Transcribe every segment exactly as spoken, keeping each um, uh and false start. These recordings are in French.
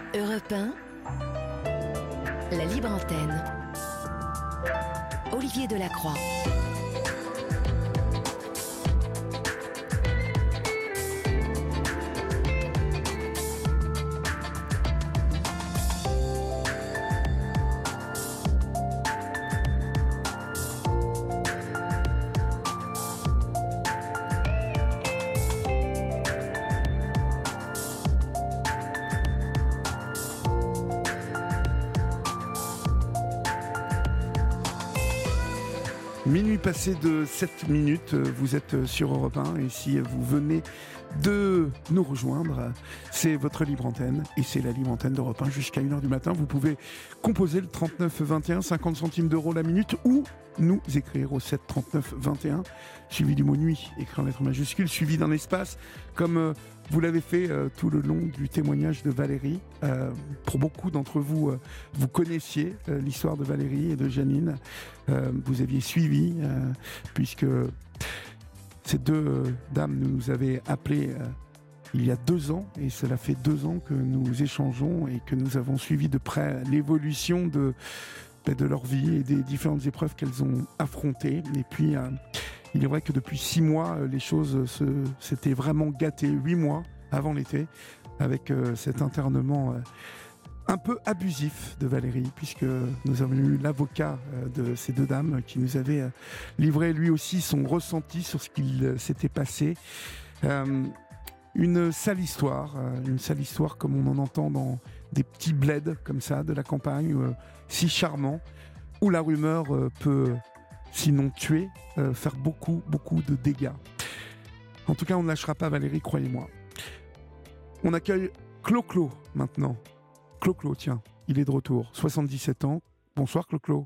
Europe un, la libre antenne. Olivier Delacroix. Minuit passé de sept minutes, vous êtes sur Europe un et si vous venez de nous rejoindre, c'est votre libre antenne et c'est la libre antenne d'Europe un jusqu'à une heure du matin. Vous pouvez composer le trente-neuf vingt et un, cinquante centimes d'euros la minute ou nous écrire au sept trente-neuf vingt et un, suivi du mot nuit, écrit en lettres majuscules, suivi d'un espace, comme euh, vous l'avez fait euh, tout le long du témoignage de Valérie. Euh, pour beaucoup d'entre vous, euh, vous connaissiez euh, l'histoire de Valérie et de Janine. Euh, vous aviez suivi, euh, puisque ces deux euh, dames nous avaient appelés euh, il y a deux ans, et cela fait deux ans que nous échangeons et que nous avons suivi de près l'évolution de de leur vie et des différentes épreuves qu'elles ont affrontées. Et puis, euh, il est vrai que depuis six mois, les choses se, s'étaient vraiment gâtées. Huit mois avant l'été, avec euh, cet internement euh, un peu abusif de Valérie, puisque nous avons eu l'avocat euh, de ces deux dames qui nous avait euh, livré lui aussi son ressenti sur ce qu'il euh, s'était passé. Euh, une sale histoire, euh, une sale histoire comme on en entend dans des petits bleds comme ça de la campagne, euh, si charmant, où la rumeur euh, peut, sinon tuer, euh, faire beaucoup, beaucoup de dégâts. En tout cas, on ne lâchera pas Valérie, croyez-moi. On accueille Clo-Clo maintenant. Clo-Clo, tiens, il est de retour, soixante-dix-sept ans. Bonsoir Clo-Clo.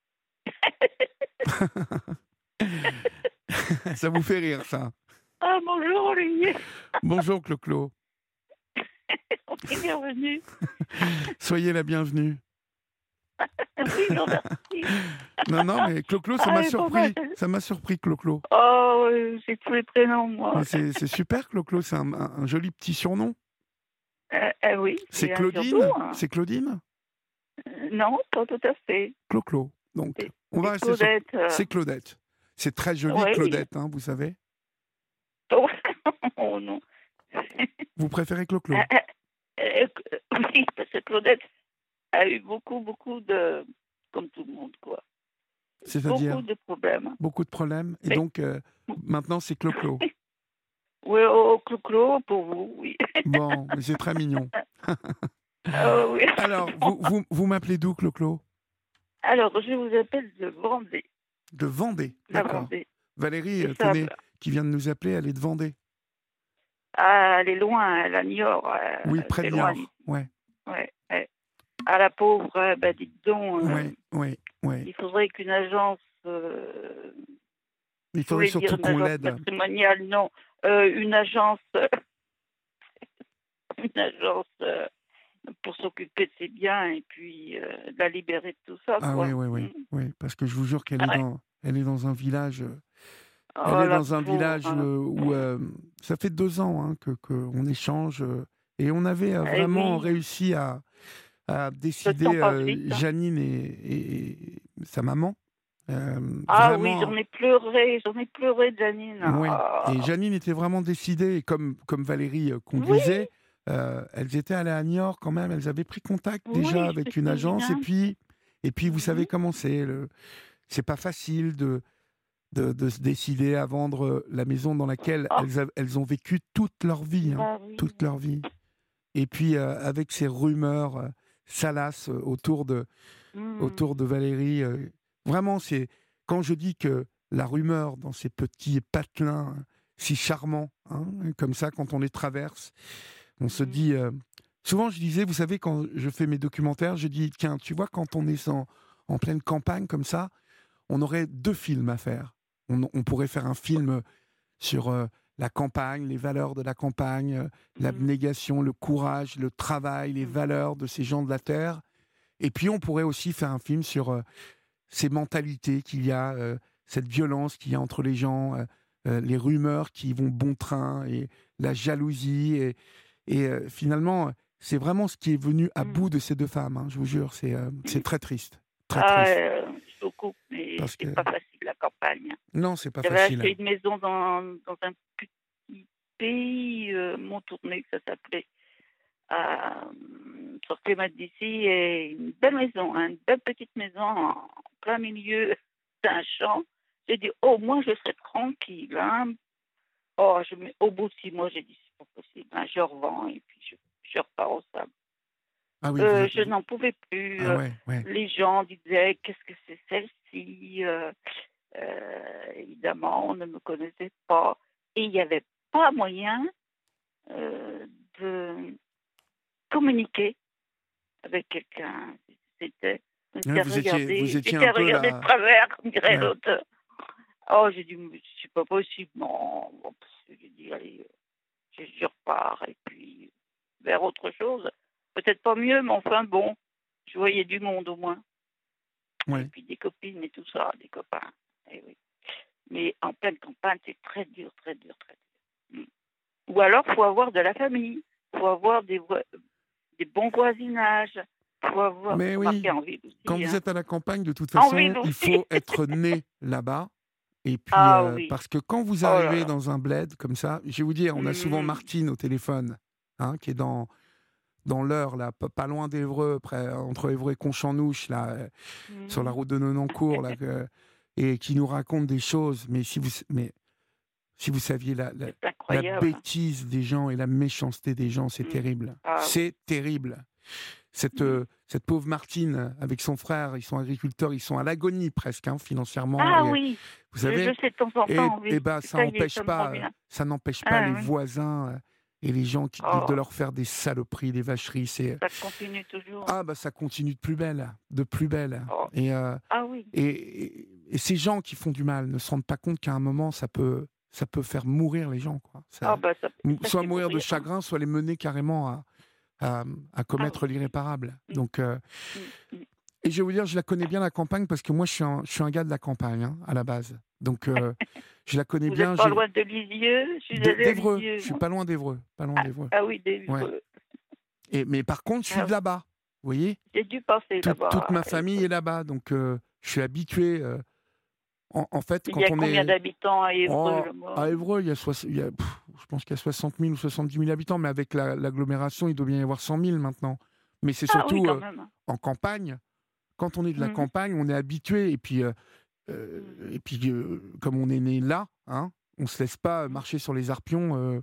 Ça vous fait rire, ça? Ah, bonjour Olivier. Bonjour Clo-Clo. On est bienvenue. Soyez la bienvenue. Oui, non, merci. Non, non, mais Clo-Clo, ça Ah, m'a mais surpris. pourquoi Ça m'a surpris, Clo-Clo. Oh, oui, j'ai tous les prénoms, moi. Mais C'est, c'est super, Clo-Clo. C'est un, un- un joli petit surnom. Euh, euh, oui. C'est et un Claudine surtout, hein. C'est Claudine Euh, Non, pas tout à fait. Clo-Clo. Donc, C'est- on va c'est rester sur... Claudette. euh, C'est Claudette. C'est très joli, Ouais. Claudette, hein, vous savez. Oh, oh, non. Vous préférez Clo-Clo Euh, euh, euh, oui, parce que Claudette a eu beaucoup, beaucoup de... Comme tout le monde, quoi. C'est-à-dire Beaucoup de problèmes. beaucoup de problèmes. Et Mais- donc, euh, maintenant, c'est Clo-Clo. Oui, au clou-clou, pour vous, oui. Bon, mais c'est très mignon. Ah, oui. Alors, vous, vous, vous m'appelez d'où, Clo-Clo? Alors, je vous appelle de Vendée. De Vendée. La D'accord. Vendée. Valérie, C'est euh, ça. tenez, qui vient de nous appeler, elle est de Vendée. Ah, elle est loin, elle a Niort. euh, Oui, près c'est de loin. Niort. Ouais, Ouais, ouais. À la pauvre, euh, ben dites donc, euh, ouais, ouais, ouais. il faudrait qu'une agence, euh, Il je voulais faudrait dire surtout une qu'on agence l'aide. matrimoniale, non, euh, une agence, euh, une agence euh, pour s'occuper de ses biens et puis euh, la libérer de tout ça. Ah quoi. oui, oui, oui, Mm. oui, parce que je vous jure qu'elle est Ouais. dans, elle est dans un village, euh, Oh, elle est la dans un pauvre, village hein. euh, où euh, ça fait deux ans hein, que qu'on échange euh, et on avait euh, Eh vraiment oui. réussi à, à Le décider temps passe euh, vite, hein. Janine et, et- et sa maman. euh, Ah vraiment, oui, j'en ai pleuré, j'en ai pleuré, Janine. ouais. Ah. Et Janine était vraiment décidée, et comme, comme Valérie euh, Oui, conduisait, euh, elles étaient allées à Niort quand même, elles avaient pris contact déjà oui, avec je une me agence, et souviens. puis, et puis vous savez Mhm. comment c'est, le, c'est pas facile de, de, de se décider à vendre euh, la maison dans laquelle Ah, elles, a- elles ont vécu toute leur vie, hein, bah oui. toute leur vie. Et puis euh, avec ces rumeurs euh, salaces euh, autour de, Mm. autour de Valérie, euh, vraiment, c'est quand je dis que la rumeur dans ces petits patelins euh, si charmants, hein, comme ça, quand on les traverse, on se Mhm. dit. euh, souvent, je disais, vous savez, quand je fais mes documentaires, je dis, tiens, tu vois, quand on est en, en pleine campagne comme ça, on aurait deux films à faire. On, on pourrait faire un film sur euh, la campagne, les valeurs de la campagne, euh, Mhm. l'abnégation, le courage, le travail, les Mhm. valeurs de ces gens de la terre. Et puis, on pourrait aussi faire un film sur euh, ces mentalités qu'il y a, euh, cette violence qu'il y a entre les gens, euh, euh, les rumeurs qui vont bon train et la jalousie. Et, et euh, finalement, c'est vraiment ce qui est venu à Mm. bout de ces deux femmes, hein, je vous jure, c'est euh, c'est Mm. très triste, très Ah, triste. euh, beaucoup, mais Parce que c'est pas facile la campagne. non, c'est pas J'avais facile. acheté une maison dans, dans un petit pays, euh, Montournay, que ça s'appelait, à, euh, sur Clément d'ici, et une belle maison, hein, une belle petite maison en plein milieu d'un champ. J'ai dit, oh, moi, je serais tranquille. Hein. Oh, je, me- au bout de six mois, j'ai dit, c'est pas possible. Hein, je revends et puis je, je repars au sable. Ah oui, vous, Euh, êtes- je vous- n'en pouvais plus. ah euh, ouais, ouais. Les gens disaient, qu'est-ce que c'est celle-ci euh, euh, Évidemment, on ne me connaissait pas. Et il n'y avait pas moyen euh, de communiquer avec quelqu'un. C'était, on Ouais, était vous étiez, regardé, vous étiez j'étais un à peu regarder de là. travers, comme dirait Ouais. l'autre. Oh, j'ai dit, mais c'est pas possible, non. Bon, j'ai dit, allez, je, je repars et puis vers autre chose. Peut-être pas mieux, mais enfin bon, je voyais du monde au moins. Et Ouais. puis des copines et tout ça, des copains. Eh oui. Mais en pleine campagne, c'est très dur, très dur, très dur. Mm. Ou alors, il faut avoir de la famille, il faut avoir des, voi- des bons voisinages, il faut avoir, Mais faut oui, marquer en ville aussi. quand vous Hein. êtes à la campagne, de toute En façon, ville il aussi. faut être né là-bas. Et puis, Ah euh, oui. parce que quand vous Oh là arrivez là. dans un bled comme ça, je vais vous dire, on a souvent Mm. Martine au téléphone, hein, qui est dans, dans l'heure, là, pas, pas loin d'Évreux, près, entre Évreux et Conchanouche, là, euh, Mm. sur la route de Nonancourt, là, que- et qui nous raconte des choses. Mais si vous, mais, si vous saviez la, la, C'est la incroyable. bêtise des gens et la méchanceté des gens, c'est Mm. terrible. Ah oui. C'est terrible. Cette, Mm. euh, cette pauvre Martine, euh, avec son frère, ils sont agriculteurs, ils sont à l'agonie presque, hein, financièrement. Ah Et, oui, vous je, savez, je sais de temps en et, temps, et oui. ben, ça Ça y est, empêche ça me pas, euh, revient. ça n'empêche pas Ah les oui. voisins euh, et les gens qui, de, de Oh, leur faire des saloperies, des vacheries. C'est ça continue toujours. ah bah ça continue de plus belle, de plus belle. Oh. Et, euh, Ah oui. et, et, et ces gens qui font du mal ne se rendent pas compte qu'à un moment ça peut, ça peut faire mourir les gens, quoi. Ça- Ah bah ça, ça soit fait mourir de mourir. Hein. chagrin, soit les mener carrément à, à, à Ah commettre oui. l'irréparable. Mm. Donc euh, Mm. Mm. et je vais vous dire, je la connais bien la campagne parce que moi je suis un, je suis un gars de la campagne, hein, à la base. Donc euh, je la connais Vous bien. n'êtes pas j'ai- loin de Lisieux? Je suis d'É- allée à D'Évreux, Lisieux, je suis moi. pas loin d'Évreux, pas loin Ah, d'Évreux. ah oui, Ouais. d'Évreux. Et mais par contre, je suis Ah, de là-bas. Vous voyez, j'ai dû passer toute, toute là-bas ma à famille Évreux. est là-bas, donc euh, je suis habitué. euh, en, en fait, Il y quand a on combien est d'habitants à Évreux oh, là-bas? à Évreux, il y a, soix- il y a- pff, je pense qu'il y a soixante mille ou soixante-dix mille habitants, mais avec la- l'agglomération, il doit bien y avoir cent mille maintenant. Mais c'est Ah oui, surtout quand euh, même. en campagne. Quand on est de la Mhm. campagne, on est habitué. Et puis, euh, euh, Mhm. et puis euh, comme on est né là, hein, on se laisse pas Mhm. marcher sur les arpions euh,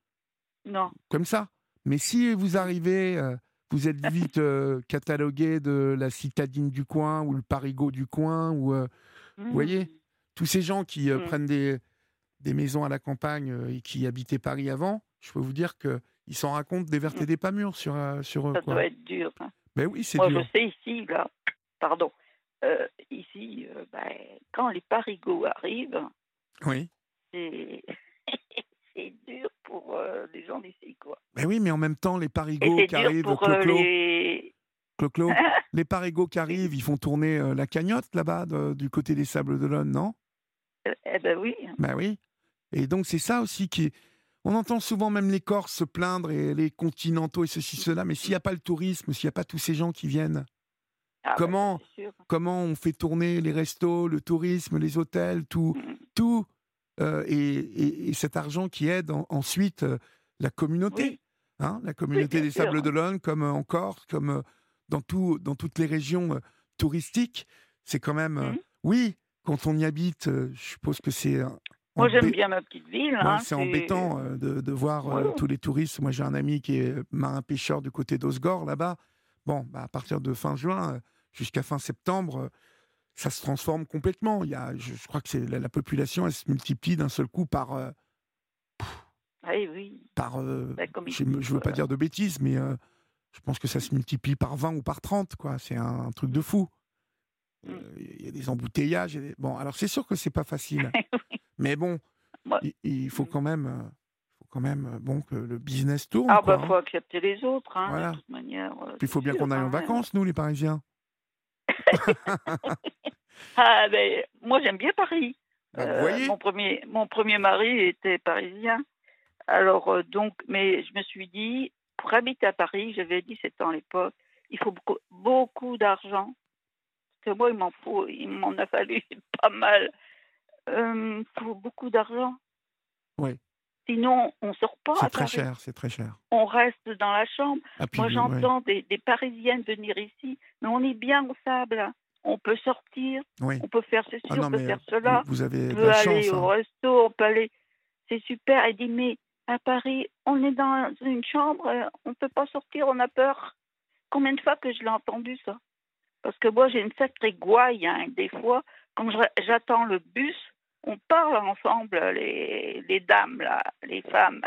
Non. comme ça. Mais si vous Mhm. arrivez, euh, vous êtes vite euh, catalogué de la citadine du coin ou le parigot du coin, ou euh, vous voyez, Mhm. tous ces gens qui euh, Mhm. prennent des, des maisons à la campagne euh, et qui habitaient Paris avant, je peux vous dire que ils s'en racontent des vertes et des pas mûres sur, euh, sur eux, Ça quoi. doit être dur. Hein. Ben oui, c'est Moi, dur. je sais ici, là, pardon, euh, ici, euh, ben, quand les parigots arrivent, Oui. c'est c'est dur pour euh, les gens d'ici, quoi. Ben oui, mais en même temps, les Et parigots c'est qui dur arrivent, pour euh, Clo-Clo, les... Clo-Clo, les parigots qui arrivent, ils font tourner euh, la cagnotte là-bas, de- du côté des Sables d'Olonne, non? Eh ben oui. Ben oui. Et donc, c'est ça aussi qui est... On entend souvent même les Corses se plaindre et les continentaux et ceci, cela, mais s'il n'y a pas le tourisme, s'il n'y a pas tous ces gens qui viennent, Ah, ben, comment, ça, c'est sûr. comment on fait tourner les restos, le tourisme, les hôtels, tout, Mhm. tout, euh, et, et- et cet argent qui aide en- ensuite euh, la communauté, Oui, hein, la oui, communauté bien des sûr. Sables d'Olonne, comme euh, en Corse, comme euh, dans, tout, dans toutes les régions euh, touristiques. C'est quand même, euh, Mhm. oui, quand on y habite, euh, je suppose que c'est euh, Moi, j'aime embê- bien ma petite ville. ouais, Hein, c'est c'est... embêtant euh, de, de voir Ouais, euh, tous les touristes. Moi, j'ai un ami qui est marin-pêcheur du côté d'Osgore, là-bas. Bon, bah, à partir de fin juin euh, jusqu'à fin septembre, euh, ça se transforme complètement. Il y a, je, je crois que c'est la, la population, elle se multiplie d'un seul coup par, euh, oui, oui. par euh, Ben, comme je ici, ne veux pas quoi. dire de bêtises, mais euh, je pense que ça se multiplie par vingt ou par trente, quoi. C'est un, un truc de Mm. fou. Mm. Euh, Il y a des embouteillages. il y a des- Bon, alors c'est sûr que c'est pas facile, Oui. mais bon, Moi- il, il faut Mm. quand même, euh, faut quand même, euh, bon, que le business tourne, Ah, quoi. bah, hein. faut accepter les autres, hein, Voilà. de toute manière. euh, Puis il faut c'est bien sûr, qu'on aille en hein. vacances, nous, les Parisiens. Ah, ben, moi, j'aime bien Paris. Bah, vous Euh, voyez. mon premier, mon premier mari était parisien. Alors, euh, donc, mais je me suis dit, pour habiter à Paris, j'avais dix-sept ans à l'époque, il faut beaucoup, beaucoup d'argent. Parce que moi, il m'en faut, il m'en a fallu pas mal. Euh, Il faut beaucoup d'argent. Oui. Sinon, on sort pas C'est à très Paris. cher, c'est très cher. On reste dans la chambre. Ah, puis, Moi, ouais. j'entends des, des Parisiennes venir ici, mais on est bien au sable. Hein. On peut sortir, Oui. on peut faire ceci, Ah on non, peut mais faire vous, cela. vous avez On de peut la aller chance. au Hein. resto, on peut aller. C'est super. Elle dit, mais à Paris, on est dans une chambre, euh, on ne peut pas sortir, on a peur. Combien de fois que je l'ai entendu, ça? Parce que moi, j'ai une sacrée gouaille, hein, des fois. Quand je- j'attends le bus, on parle ensemble, les, les dames, là, les femmes.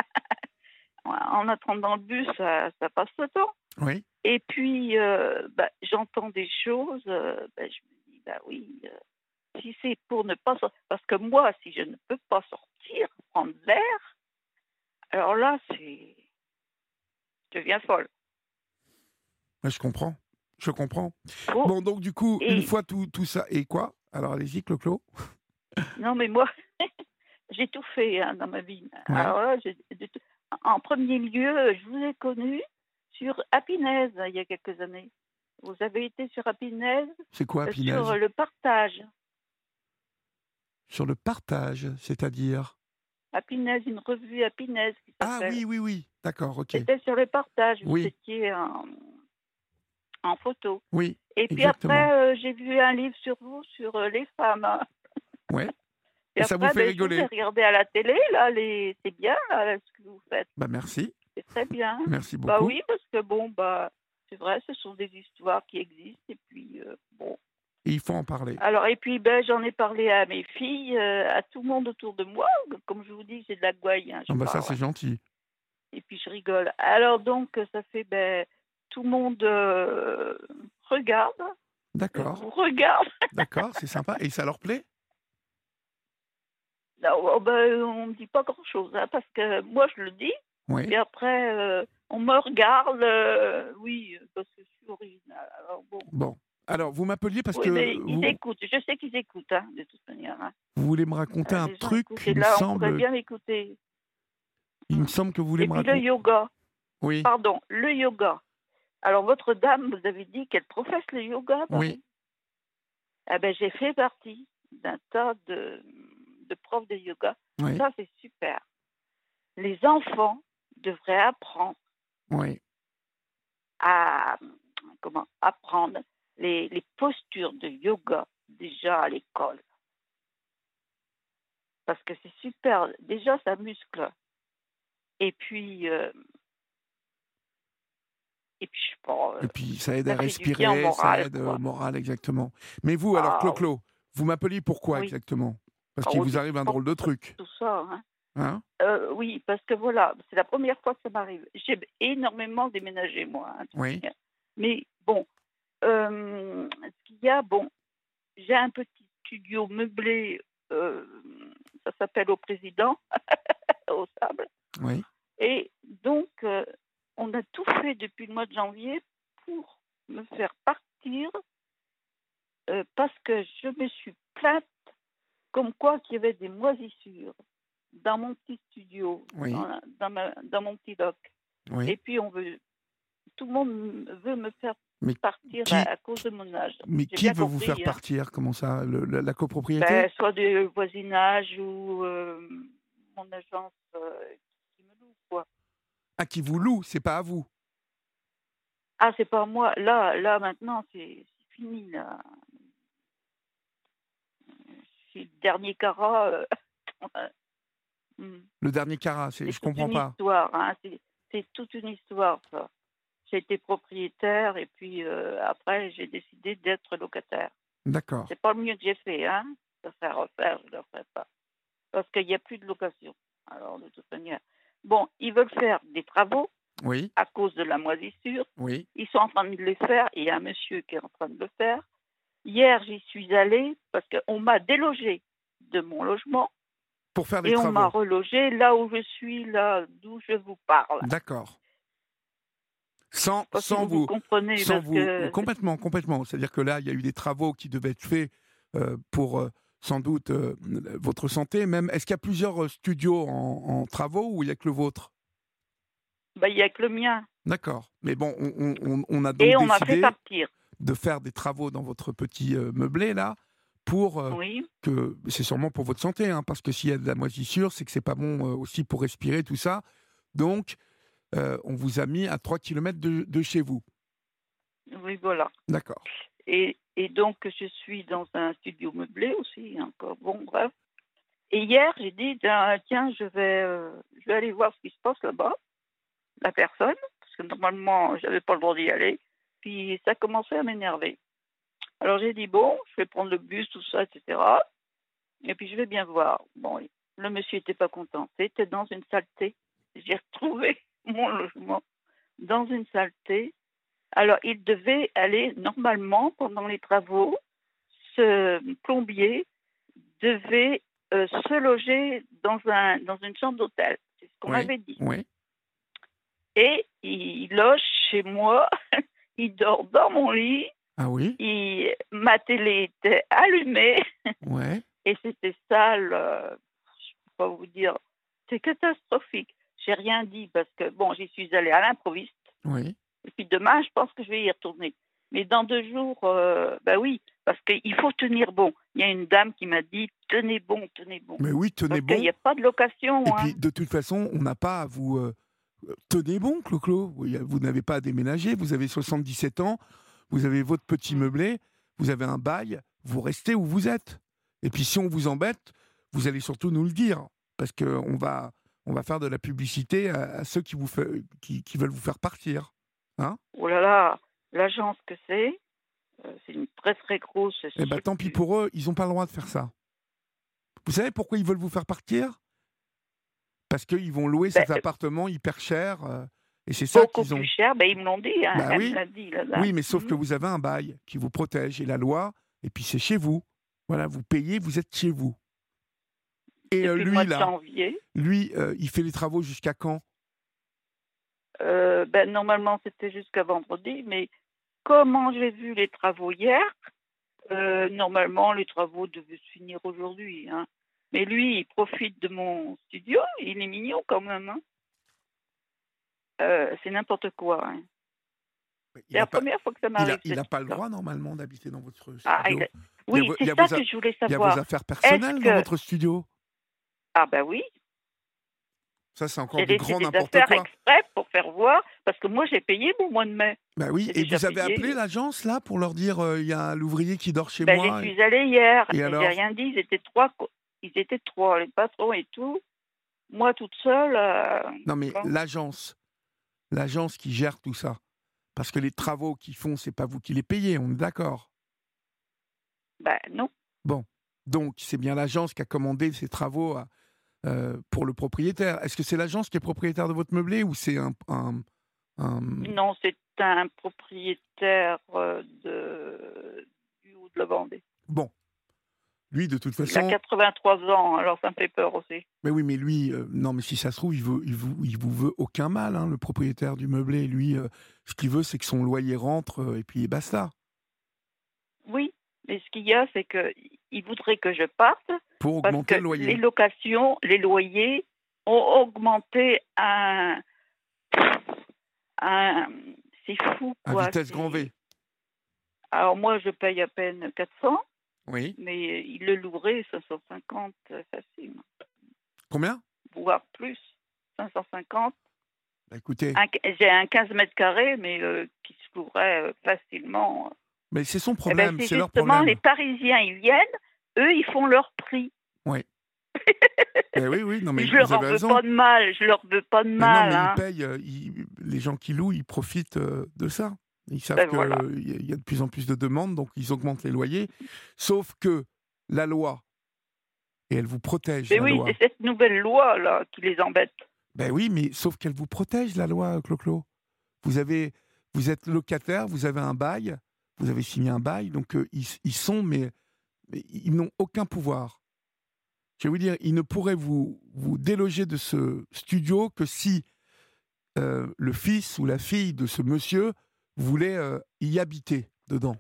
En attendant le bus, ça, ça passe le temps. Oui. Et puis, euh, bah, j'entends des choses, euh, bah, je me dis, bah oui, euh, si c'est pour ne pas sortir, parce que moi, si je ne peux pas sortir, prendre l'air, alors là, c'est, je deviens folle. Ouais, je comprends. Je comprends. Oh, Bon, donc du coup, et une fois tout, tout ça... Et quoi? Alors, allez-y, Clo-Clo. non, mais moi, j'ai tout fait hein, dans ma vie. Ouais. Alors là, j'ai- j'ai tout- en premier lieu, je vous ai connu sur Happiness il y a quelques années. Vous avez été sur Happiness, C'est quoi, euh, Pinez? sur le partage. Sur le partage, c'est-à-dire... Happiness, une revue Happiness qui Ah s'appelle. oui, oui, oui. D'accord, ok. C'était sur le partage, vous Oui. étiez en, en photo. Oui, Et puis exactement. après, euh, j'ai vu un livre sur vous, sur euh, les femmes. hein. Ouais. Et Et ça après, vous fait ben, je rigoler? vous ai regardé à la télé, là, les... c'est bien, là, ce que vous faites. Bah merci. C'est très bien. Merci beaucoup. Bah oui, parce que bon, bah, c'est vrai, ce sont des histoires qui existent. Et puis, euh, bon. Et il faut en parler. Alors, et puis, ben, j'en ai parlé à mes filles, euh, à tout le monde autour de moi. Comme je vous dis, j'ai de la gouaille. Hein, je Ah bah ça, parle. c'est gentil. Et puis, je rigole. Alors, donc, ça fait, ben, tout le monde euh, regarde. D'accord, Vous regarde. d'accord, c'est sympa. Et ça leur plaît? Non, oh, ben, on ne dit pas grand-chose, hein, parce que moi, je le dis. Oui. Et après, euh, on me regarde. euh, oui, parce que je suis originale. Alors, bon. Bon. Alors, vous m'appeliez parce Oui, que mais vous, ils écoutent. Je sais qu'ils écoutent, hein, de toute manière. Hein. vous voulez me raconter Euh, un les gens truc, écoutent. Et il me là, on pourrait semble, bien écouter. il me semble que vous voulez Et me puis le raconter. yoga. Oui, Pardon, le yoga. Alors, votre dame, vous avez dit qu'elle professe le yoga. Paris. oui. Eh ben, j'ai fait partie d'un tas de, de profs de yoga. Oui, Ça, c'est super. Les enfants devraient apprendre oui. à comment apprendre les, les postures de yoga déjà à l'école. Parce que c'est super. Déjà, ça muscle. Et puis, euh, et puis je sais pas, Et euh, puis, ça aide ça à fait du bien au respirer, ça moral, aide quoi. au moral, exactement. Mais vous, alors, Ah, Clo-Clo, vous m'appeliez pourquoi oui. exactement? Parce Ah, qu'il oui, vous c'est arrive un pas drôle de truc. tout ça. Hein. Hein? Euh, oui, parce que voilà, c'est la première fois que ça m'arrive. J'ai énormément déménagé, moi. Hein, de toute Oui, manière. Mais bon, euh, ce qu'il y a, bon, j'ai un petit studio meublé, euh, ça s'appelle Au Président, au Sable. oui. Et donc, euh, on a tout fait depuis le mois de janvier pour me faire partir euh, parce que je me suis plainte comme quoi qu'il y avait des moisissures dans mon petit studio, Oui. dans, la- dans, ma- dans mon petit loc. Oui. Et puis, on veut, tout le monde veut me faire Mais partir qui- à, à cause de mon âge. Mais J'ai qui bien veut vous compris, faire hein. partir? Comment ça? Le- la, la copropriété? Ben, soit du voisinage ou euh, mon agence euh, qui me loue, quoi. Ah, qui vous loue, c'est pas à vous. Ah, c'est pas moi. Là, là maintenant, c'est c'est fini. Là. C'est le dernier carat. euh, hmm. Le dernier carat, c'est, C'est je toute comprends une pas. histoire. Hein. C'est, c'est toute une histoire, ça. J'ai été propriétaire et puis euh, après, j'ai décidé d'être locataire. D'accord. C'est pas le mieux que j'ai fait, hein. Ça fait à refaire, je ne le ferai pas. Parce qu'il n'y a plus de location. Alors, de toute manière. Bon, ils veulent faire des travaux Oui, à cause de la moisissure. oui. Ils sont en train de les faire et il y a un monsieur qui est en train de le faire. Hier, j'y suis allée parce qu'on m'a délogé de mon logement Pour faire des et on m'a travaux. relogé là où je suis, là d'où je vous parle. D'accord. Sans, Pas si sans vous, vous vous, comprenez sans parce vous, que complètement, complètement. C'est-à-dire que là, il y a eu des travaux qui devaient être faits euh, pour euh, sans doute euh, votre santé. Même, est-ce qu'il y a plusieurs euh, studios en, en travaux ou il n'y a que le vôtre? Bah, il n'y a que le mien. D'accord. Mais bon, on, on- on- on a donc Et on m'a fait décidé partir. de faire des travaux dans votre petit euh, meublé, là, pour euh, Oui. que... C'est sûrement pour votre santé, hein, parce que s'il y a de la moisissure, c'est que c'est pas bon euh, aussi pour respirer, tout ça. Donc, euh, on vous a mis à trois kilomètres de, de chez vous. Oui, voilà. D'accord. Et, et donc, je suis dans un studio meublé aussi, encore. Bon, bref. Et hier, j'ai dit, tiens, tiens, je vais, euh, je vais aller voir ce qui se passe là-bas, la personne, parce que normalement, je n'avais pas le droit d'y aller. Puis, ça commençait à m'énerver. Alors, j'ai dit, bon, je vais prendre le bus, tout ça, et cetera. Et puis, je vais bien voir. Bon, le monsieur n'était pas content. C'était dans une saleté. J'ai retrouvé mon logement dans une saleté. Alors, il devait aller, normalement, pendant les travaux, ce plombier devait euh, se loger dans, un, dans une chambre d'hôtel. C'est ce qu'on Oui, m'avait dit. oui. Et il loge chez moi, il dort dans mon lit, Ah oui, il, ma télé était allumée, ouais. et c'était sale, euh, je ne peux pas vous dire, c'est catastrophique. J'ai rien dit parce que, bon, j'y suis allée à l'improviste. Oui. Et puis demain, je pense que je vais y retourner. Mais dans deux jours, euh, bah oui, parce qu'il faut tenir bon. Il y a une dame qui m'a dit, tenez bon, tenez bon. Mais oui, tenez Parce bon. qu'il n'y a pas de location. Et hein. puis, de toute façon, on n'a pas à vous... euh, tenez bon, Clo-Clo. Vous, vous n'avez pas à déménager. Vous avez soixante-dix-sept ans. Vous avez votre petit Mm. meublé. Vous avez un bail. Vous restez où vous êtes. Et puis, si on vous embête, vous allez surtout nous le dire. Parce qu'on va, on va faire de la publicité à, à ceux qui, vous fait, qui, qui veulent vous faire partir. Hein? Oh là là, l'agence que c'est, euh, c'est une très très grosse Eh structure. bien, tant pis pour eux. Ils n'ont pas le droit de faire ça. Vous savez pourquoi ils veulent vous faire partir? Parce qu'ils vont louer Ben, ces appartements hyper chers. euh, et c'est ça beaucoup qu'ils ont. plus cher, ben, ils me l'ont dit, hein, Bah elle oui. me l'a dit. La dame. Oui, mais sauf Mhm. que vous avez un bail qui vous protège et la loi, et puis c'est chez vous. Voilà, vous payez, vous êtes chez vous. Et euh, Depuis le lui, mois de là, janvier, lui, euh, il fait les travaux jusqu'à quand? euh, ben, normalement c'était jusqu'à vendredi, mais comment j'ai vu les travaux hier, euh, normalement les travaux devaient se finir aujourd'hui. Hein. Mais lui, il profite de mon studio, il est mignon quand même. Hein. Euh, c'est n'importe quoi. Hein. Il C'est la n'a pas, première fois que ça il m'arrive. a, il a cette pas le histoire. droit, normalement, d'habiter dans votre studio. Ah, il a- Il y a Oui, vos- il y c'est a ça vos a- que je voulais Il y a savoir. vos affaires personnelles Est-ce dans que- votre studio. Ah ben oui, Ça, c'est encore j'ai du laissé grand des n'importe affaires quoi. exprès pour faire voir, parce que moi j'ai payé mon mois de mai. Bah oui, J'ai et déjà vous avez payé. appelé l'agence, là, pour leur dire euh, il y a l'ouvrier qui dort chez Ben, moi. j'y suis allée hier, Et et alors j'ai rien dit, ils étaient trois, co- ils étaient trois, les patrons et tout. Moi toute seule, euh, Non, mais bon, l'agence, l'agence qui gère tout ça. Parce que les travaux qu'ils font, c'est pas vous qui les payez, on est d'accord. ben non. Bon, donc c'est bien l'agence qui a commandé ces travaux à- euh, pour le propriétaire. Est-ce que c'est l'agence qui est propriétaire de votre meublé ou c'est un, un- un- Non, c'est un propriétaire euh, de... du haut de la Vendée. Bon, lui de toute Il a façon. quatre-vingt-trois ans, alors ça me fait peur aussi. Mais oui, mais lui, euh, non, mais si ça se trouve, il veut, il vous, il vous veut aucun mal, hein, le propriétaire du meublé. Lui, euh, ce qu'il veut, c'est que son loyer rentre euh, et puis basta. Oui, mais ce qu'il y a, c'est qu'il voudrait que je parte, Pour parce augmenter que le loyer. les locations, les loyers ont augmenté à un... à un- c'est fou, À quoi. vitesse c'est- grand V. Alors moi, je paye à peine quatre cents, Oui. mais il le louerait cinq cent cinquante euh, facile, Combien? voire plus, cinq cent cinquante. Bah, écoutez, Un- J'ai un quinze mètres carrés, mais euh, qui se louerait euh, facilement. mais c'est son Eh ben, problème, c'est c'est leur justement problème. les Parisiens, ils viennent, eux, ils font leur prix. Oui. Eh oui, oui, non, mais je leur vous en avez veux raison. pas de mal, je leur veux pas de Mais mal. non, mais hein. ils payent, euh, ils- les gens qui louent, ils profitent euh, de ça. Ils savent Ben qu'il voilà. y, y a de plus en plus de demandes, donc ils augmentent les loyers. Sauf que la loi, et elle vous protège, Mais la oui, loi. c'est cette nouvelle loi là qui les embête. Ben oui, mais sauf qu'elle vous protège, la loi, Clo-Clo. Vous, avez, vous êtes locataire, vous avez un bail, vous avez signé un bail, donc euh, ils, ils sont, mais, mais ils n'ont aucun pouvoir. Je vais vous dire, ils ne pourraient vous, vous déloger de ce studio que si euh, le fils ou la fille de ce monsieur voulait euh, y habiter dedans.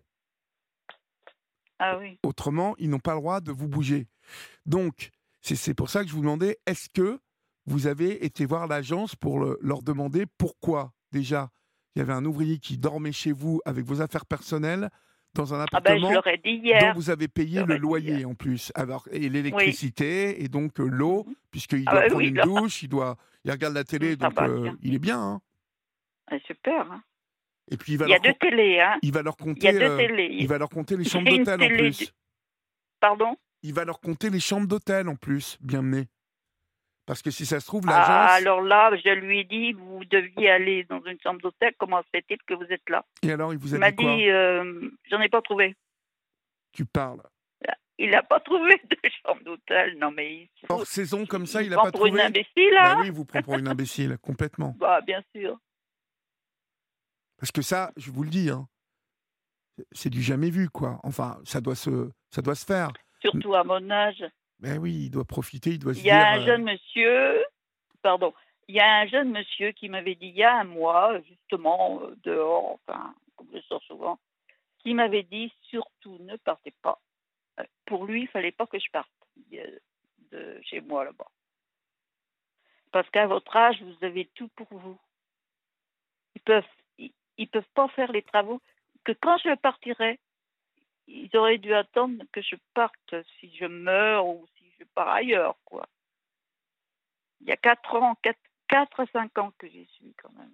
Ah oui. Autrement, ils n'ont pas le droit de vous bouger. Donc, c'est c'est pour ça que je vous demandais, est-ce que vous avez été voir l'agence pour le- leur demander pourquoi, déjà, il y avait un ouvrier qui dormait chez vous avec vos affaires personnelles dans un Ah ben, je appartement leur ai dit dont hier. vous avez Je payé leur le ai dit hier. loyer en plus, alors, et Oui. l'électricité, et donc euh, l'eau, Mhm. puisqu'il Ah doit ben prendre oui, une là. douche, il, doit, il regarde la télé, Ça donc va euh, bien. il est bien. Hein. Ah, super. Hein. Et puis il va, Il y a leur, deux com- télés. Hein. il va leur Il y a compter, deux euh, télés. il va leur compter les Il chambres y a une d'hôtel en télé. du- plus. Pardon? Il va leur compter les chambres d'hôtel en plus, bien mené. Parce que si ça se trouve, Ah, l'agence. alors là, je lui ai dit, vous deviez aller dans une chambre d'hôtel. Comment se fait-il que vous êtes là? Et alors, il vous Il a m'a dit quoi? dit, euh, j'en ai pas trouvé. Tu parles. Il n'a pas trouvé de chambre d'hôtel. Non, mais il se Hors fout. saison comme ça, Il il me n'a prend pas pour une trouvé? imbécile, Bah hein? oui, il vous prend pour une imbécile, complètement. Bah, bien sûr. Parce que ça, je vous le dis, hein, c'est du jamais vu, quoi. Enfin, ça doit se, ça doit se faire. Surtout à mon âge. Ben oui, il doit profiter, il doit se Il dire. y a un euh, jeune monsieur, pardon, il y a un jeune monsieur qui m'avait dit il y a un mois, justement, euh, dehors, enfin, comme je sors souvent, qui m'avait dit surtout ne partez pas. Euh, Pour lui, il fallait pas que je parte de, de chez moi là-bas. Parce qu'à votre âge, vous avez tout pour vous. Ils peuvent, ils, ils peuvent pas faire les travaux. Que quand je partirai, ils auraient dû attendre que je parte si je meurs ou si je pars ailleurs, quoi. Il y a quatre ans, quatre, quatre à cinq ans que j'y suis quand même.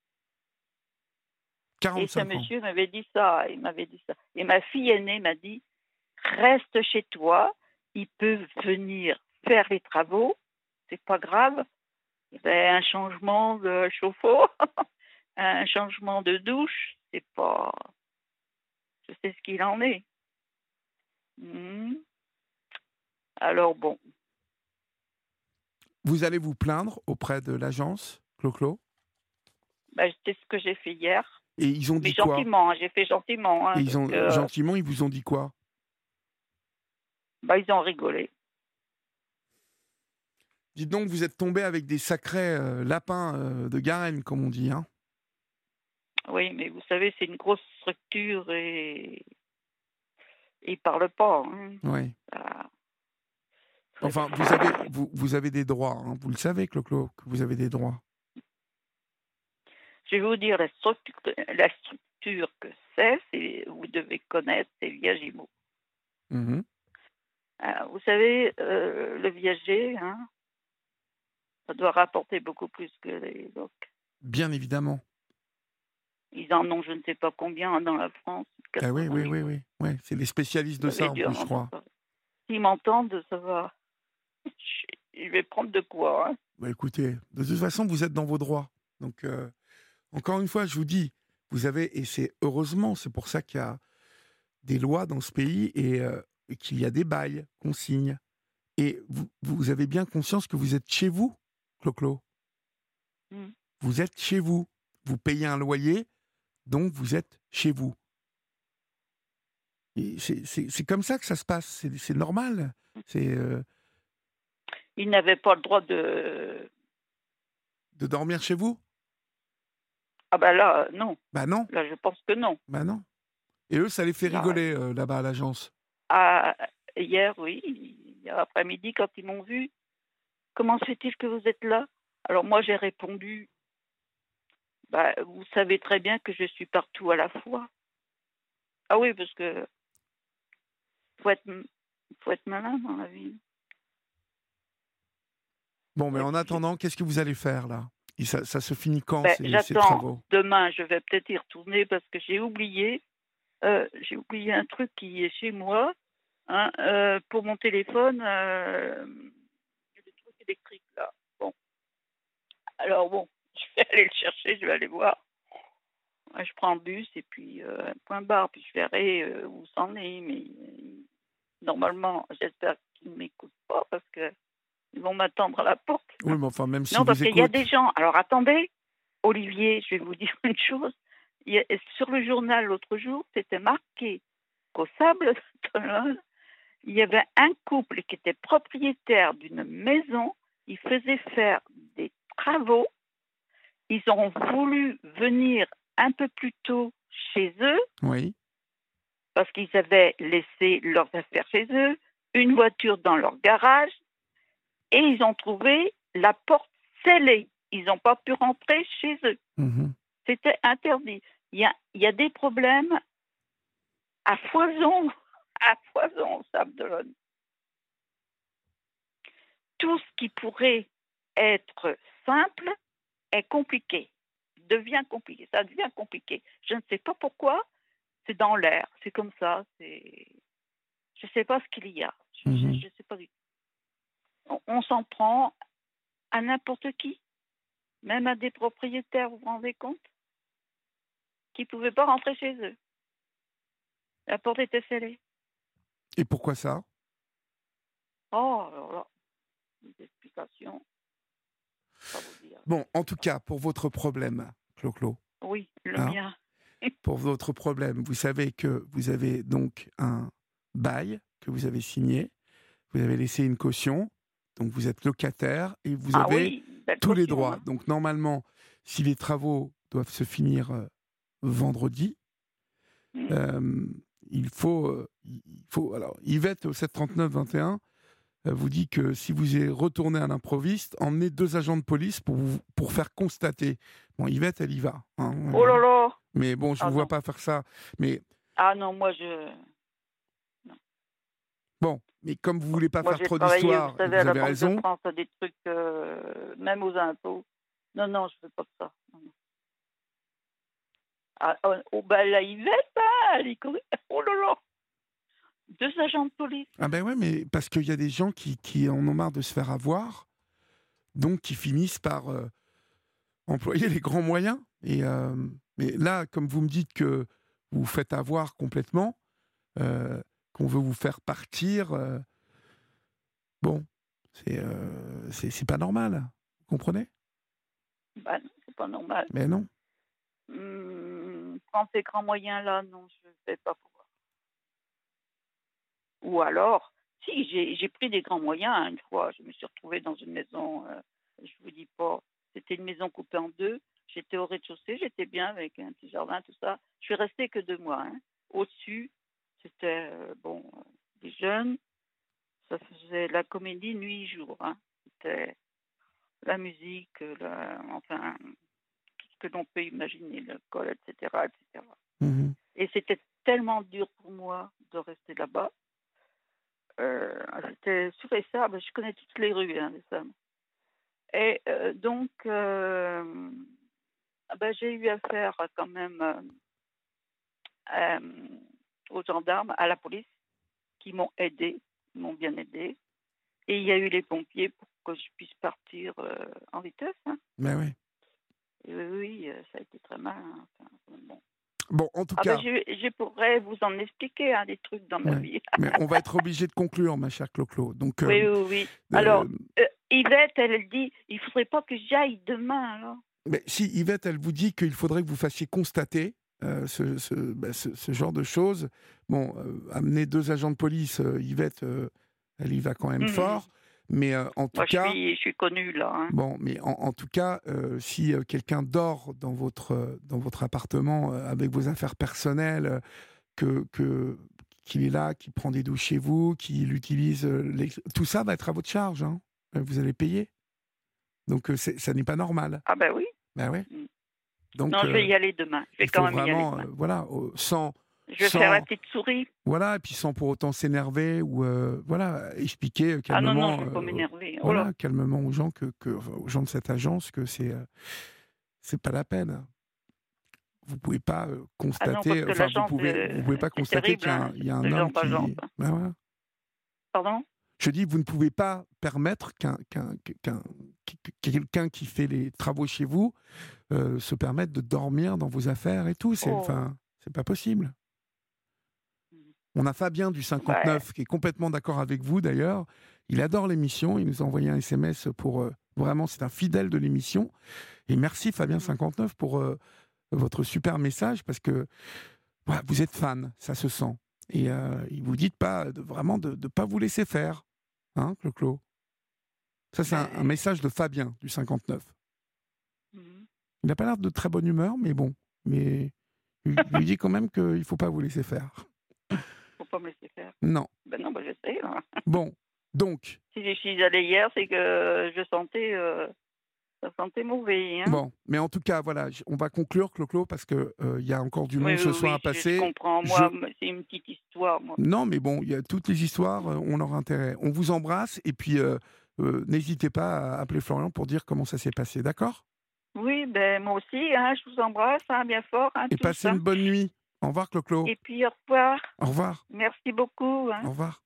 Et ce quarante-cinq ans. monsieur m'avait dit ça, il m'avait dit ça. Et ma fille aînée m'a dit, reste chez toi, ils peuvent venir faire les travaux, c'est pas grave. Eh ben, un changement de chauffe-eau, un changement de douche, c'est pas... Je sais ce qu'il en est. Hmm. Alors bon, Vous allez vous plaindre auprès de l'agence, Clo-Clo, ben, c'est ce que j'ai fait hier. et ils ont Mais dit quoi? gentiment, hein, j'ai fait gentiment. Hein, Et ils ont, parce que, gentiment, ils vous ont dit quoi? ben, ils ont rigolé. Dites donc, vous êtes tombé avec des sacrés euh, lapins euh, de Garenne, comme on dit, hein? Oui, mais vous savez, c'est une grosse structure et ils ne parlent pas. Hein. Oui. Ah. Enfin, vous avez, vous, vous avez des droits, hein. Vous le savez, Clo-Clo, que vous avez des droits. Je vais vous dire la structure, la structure que c'est, c'est vous devez connaître, c'est Viagimo. Mhm. Alors, vous savez, euh, le viager, hein, ça doit rapporter beaucoup plus que les autres. Bien évidemment. Ils en ont je ne sais pas combien dans la France. Ah oui, oui, quatre-vingt oui, oui. Ouais, c'est les spécialistes de Vous ça, avez en dû plus, en je crois. entendre parler. S'ils m'entendent, ça va. Je vais prendre de quoi. Hein. Bah, écoutez, de toute façon, vous êtes dans vos droits. Donc, euh, encore une fois, je vous dis, vous avez, et c'est heureusement, c'est pour ça qu'il y a des lois dans ce pays et, euh, et qu'il y a des bails qu'on signe. Et vous, vous avez bien conscience que vous êtes chez vous, Clo-Clo. Mm. Vous êtes chez vous. Vous payez un loyer, donc vous êtes chez vous. Et c'est, c'est, c'est comme ça que ça se passe. C'est, c'est normal. C'est euh, Ils n'avaient pas le droit de... de dormir chez vous. Ah ben là, non. Bah non, Là, je pense que non. bah non. Et eux, ça les fait Là, rigoler euh, là-bas à l'agence. ah, hier, oui, hier après-midi, quand ils m'ont vu, comment se fait-il que vous êtes là? Alors moi, j'ai répondu, bah, vous savez très bien que je suis partout à la fois. Ah oui, parce que faut être, faut être malin dans la vie. Bon, mais Et en puis, attendant, qu'est-ce que vous allez faire là? Et ça, ça se finit quand ben, ces, ces j'attends travaux? demain, je vais peut-être y retourner parce que j'ai oublié, euh, j'ai oublié un truc qui est chez moi, hein, euh, pour mon téléphone, euh, le truc électrique là. Bon, alors bon, je vais aller le chercher, je vais aller voir. Ouais, je prends le bus et puis euh, point barre, puis je verrai euh, où c'en est. Mais euh, normalement, j'espère qu'ils ne m'écoutent pas parce que ils vont m'attendre à la porte. Oui, mais enfin, même si Non, parce vous qu'il y a écoutent. des gens. Alors attendez, Olivier, je vais vous dire une chose. Il y a- sur le journal l'autre jour, c'était marqué qu'au Sable d'Olonne, il y avait un couple qui était propriétaire d'une maison. Ils faisaient faire des travaux. Ils ont voulu venir un peu plus tôt chez eux Oui. parce qu'ils avaient laissé leurs affaires chez eux, une voiture dans leur garage, et ils ont trouvé la porte scellée. Ils n'ont pas pu rentrer chez eux. Mhm. C'était interdit. Il y a, il y a des problèmes à foison, à foison au Sable d'Olonne. Tout ce qui pourrait être simple est compliqué, devient compliqué, ça devient compliqué. Je ne sais pas pourquoi, c'est dans l'air, c'est comme ça, c'est... je ne sais pas ce qu'il y a, je ne Mhm. sais pas du tout. On, on s'en prend à n'importe qui, même à des propriétaires, vous vous rendez compte, qui ne pouvaient pas rentrer chez eux. La porte était scellée. Et pourquoi ça? Oh, alors là, des explications, pas vous dire. Bon, en tout cas, pour votre problème, Clo-Clo, Oui, le hein, mien. pour votre problème, vous savez que vous avez donc un bail que vous avez signé, vous avez laissé une caution, donc vous êtes locataire et vous Ah avez oui, belle tous les caution, droits. hein. Donc normalement, si les travaux doivent se finir euh, vendredi, Mm. euh, il faut, euh, il faut. Alors, Yvette au sept trente-neuf vingt et un euh, vous dit que si vous y retournez à l'improviste, emmenez deux agents de police pour vous, pour faire constater. Bon, Yvette, elle y va. hein, Oh euh, là là. mais bon, je ne Ah vous vois non. pas faire ça. Mais Ah non, moi je... bon, mais comme vous voulez pas Moi faire j'ai trop travaillé, vous d'histoire, et savez, vous à la avez Banque de raison. France, à des trucs, euh, même aux impôts. Non, non, je ne fais pas ça. Non, non. Ah, oh, oh, bah la Yvette, hein, elle est connue. Oh là là. Deux agents de police. Ah ben ouais, mais parce qu'il y a des gens qui, qui en ont marre de se faire avoir, donc qui finissent par euh, employer les grands moyens. Et euh, mais là, comme vous me dites que vous vous faites avoir complètement, euh, qu'on veut vous faire partir, euh, bon, c'est euh, c'est c'est pas normal, vous comprenez? Bah non, c'est pas normal. Mais non. Hum, prendre ces grands moyens-là, non, je ne vais pas pouvoir. Ou alors, si, j'ai j'ai pris des grands moyens hein, une fois. Je me suis retrouvée dans une maison, euh, je vous dis pas, c'était une maison coupée en deux. J'étais au rez-de-chaussée, j'étais bien avec un petit jardin, tout ça. Je suis restée que deux mois. Hein. Au-dessus, c'était, euh, bon, euh, des jeunes. Ça faisait la comédie nuit et jour. Hein. C'était la musique, la, enfin, tout ce que l'on peut imaginer, l'alcool, et cetera, et cetera. Mhm. Et c'était tellement dur pour moi de rester là-bas. Euh, c'était sur les sables, je connais toutes les rues hein, des sables. Et euh, donc, euh, ben, j'ai eu affaire quand même euh, euh, aux gendarmes, à la police, qui m'ont aidé, qui m'ont bien aidé. Et il y a eu les pompiers pour que je puisse partir euh, en vitesse. Hein. Ben oui. Et oui, oui, euh, ça a été très mal. Hein. Enfin, bon. Bon, en tout Ah cas, ben, je, je pourrais vous en expliquer hein, des trucs dans ma ouais. vie. Mais on va être obligé de conclure, ma chère Clo-Clo. Donc, euh, Oui, oui, oui. euh, Alors, euh, Yvette, elle dit, il ne faudrait pas que j'aille demain, alors. mais si Yvette, elle vous dit qu'il faudrait que vous fassiez constater euh, ce, ce, bah, ce, ce genre de choses, bon, euh, amener deux agents de police, euh, Yvette, euh, elle y va quand même Mmh. fort, mais euh, en tout Moi, je cas, suis, je suis connue, là. Hein. bon, mais en, en tout cas, euh, si euh, quelqu'un dort dans votre euh, dans votre appartement euh, avec vos affaires personnelles, euh, que que qu'il est là, qu'il prend des douches chez vous, qu'il utilise, euh, les... tout ça va être à votre charge, hein. Euh, Vous allez payer. Donc euh, c'est- ça n'est pas normal. Ah ben oui. Ben ouais. Mmh. Donc Non, je vais euh, y aller demain. Je vais il quand faut même y aller vraiment, demain. euh, voilà, euh, sans, Je vais sans- faire la petite souris. voilà, et puis sans pour autant s'énerver ou euh, voilà, expliquer euh, Ah non, calmement, non, je ne vais pas euh, m'énerver. Oh voilà, là. calmement aux gens que, que enfin, aux gens de cette agence que c'est euh, c'est pas la peine. Vous pouvez pas euh, Ah non, constater, parce que enfin vous l'agence, pouvez, euh, vous pouvez pas c'est constater terrible. qu'il y a Hein, un, il y a un ce homme genre qui, d'agence. ben voilà. Pardon. Je dis, vous ne pouvez pas permettre qu'un, qu'un, qu'un, que quelqu'un qui fait les travaux chez vous euh, se permette de dormir dans vos affaires et tout. C'est, Oh. enfin, c'est pas possible. On a Fabien du Ouais. cinquante-neuf qui est complètement d'accord avec vous d'ailleurs. Il adore l'émission. Il nous a envoyé un S M S pour euh, vraiment, c'est un fidèle de l'émission. Et merci Fabien Mhm. cinquante-neuf pour euh, votre super message parce que voilà, vous êtes fan, ça se sent. Et euh, il vous dit pas de, vraiment de ne pas vous laisser faire, hein, Clo-Clo. Ça, c'est un, un Ben, message de Fabien, du cinquante-neuf. mhm. Il n'a pas l'air de très bonne humeur, mais bon. Mais il lui dit quand même qu'il ne faut pas vous laisser faire. Faut pas me laisser faire. Non. Ben non, ben je sais. Hein. Bon. Donc, Si je suis allée hier, c'est que je sentais, euh, ça sentait mauvais. Hein. bon, mais en tout cas, voilà, j- on va conclure, Clo-Clo, parce qu'il y a encore du Oui, monde oui, ce soir oui, à je, je passer. comprends. Je... Moi, m- c'est une petite histoire, moi. Non, mais bon, il y a toutes les histoires, euh, on aura intérêt. On vous embrasse, et puis euh, euh, n'hésitez pas à appeler Florian pour dire comment ça s'est passé, d'accord? Oui, ben moi aussi, hein, je vous embrasse hein, bien fort, hein, Et tous. passez Hein. une bonne nuit. Au revoir, Clo-Clo. Et puis au revoir. Au revoir. Merci beaucoup. Hein. Au revoir.